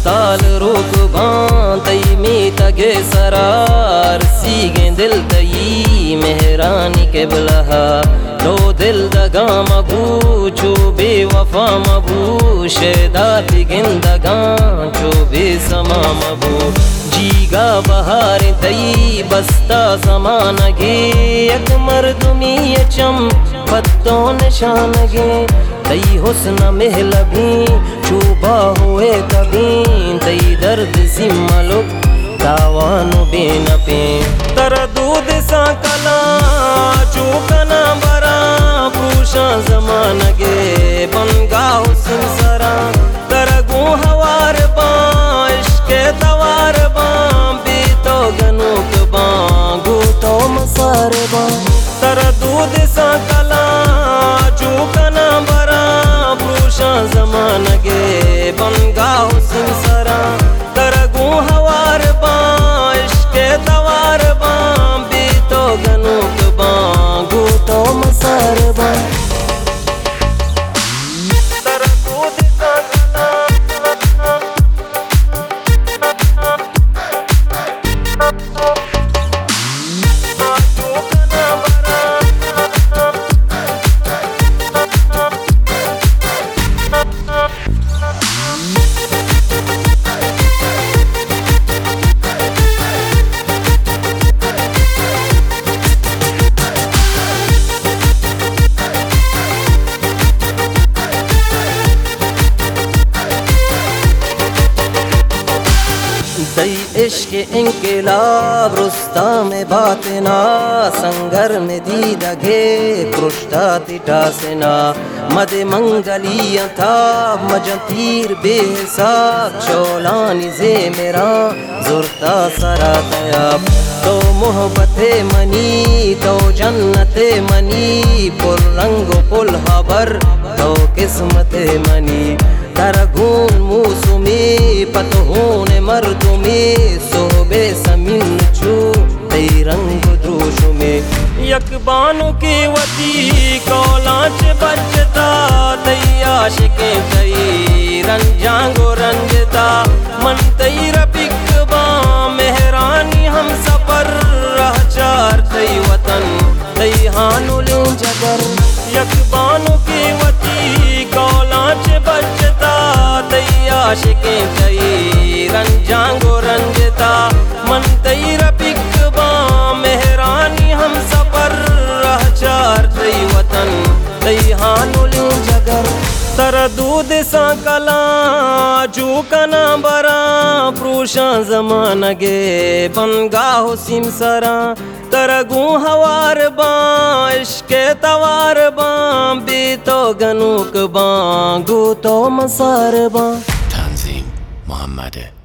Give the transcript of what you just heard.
ताल रोक बांतई में तगे सरार सीगे दिल दई मेहरानी के बलहा लो दिल दगा मबू चो बेवफा मबू शेदा बिगिंदगा चो बेसमा मबू जीगा बहार तई बस्ता जमान गे एक मर्दमी चम पत्तो निशान गे तई हुस्न महल भी चुबा हुए कभी तई दर्द सिमलुक दावानु बेन पे तर दूध सा कला चूकना बरा पूषा जमान गे बनगा हुस्न सरा तरगू हवार बा इश्के तवार बा बीतो गनुक बा गूतो मसार बा तर दूध सा कला चूकना बरा पूषा जमान गे बनगा हुस्न सरा तरगू हवार बा इश्के तवार बा बीतो गनुक बा गूतो मसार बा तर दूध सा कला दई इश्क इंकिलाब रुस्ता में बातना संगर में दीदा घे पृष्ठा तिटा सेना मद मंगलिया था मजतीर बेहिसाब चौलानी जे मेरा जुर्ता सरा तयाब तो मोहब्बते मनी तो जन्नते मनी पुल रंगो पुल हबर तो किस्मते मनी तरगून मूसुमी पतहून मर्दुमी सोबे समिन चू तई रंग द्रोशु में यकबानु की वती कौलाच बचता तई आशिके तई रंजांगो रंजता मन तई रबिकबा मेहरानी हम सफर रहचार तई वतन तई हानुले जगर यकबानु की वती कौलाच बचता तई आशिके तई रंजांगो रंजता मन तई रबिकबा मेहरानी हम सफर रहचार तई वतन तई हानुले जगर तर दूध सा कला चूकना बरा प्रूषा जमान गे बनगा हुसिम सरा तरगू हवार बा इश्के तवार बा बीतो गनुक बा गूतो मसार बा Tanzim Muhammad